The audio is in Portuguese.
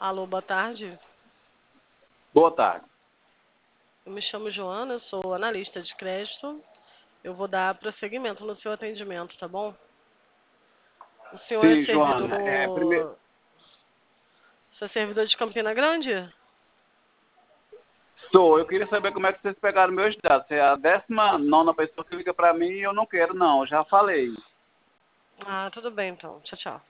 Alô, boa tarde. Boa tarde. Eu me chamo Joana, eu sou analista de crédito. Eu vou dar prosseguimento no seu atendimento, tá bom? O senhor é Sim, Joana. servidor. Você é servidor de Campina Grande? Sou. Eu queria saber como é que vocês pegaram meus dados. Você é a 19ª pessoa que liga para mim e eu não quero, não. Eu já falei. Ah, tudo bem então. Tchau, tchau.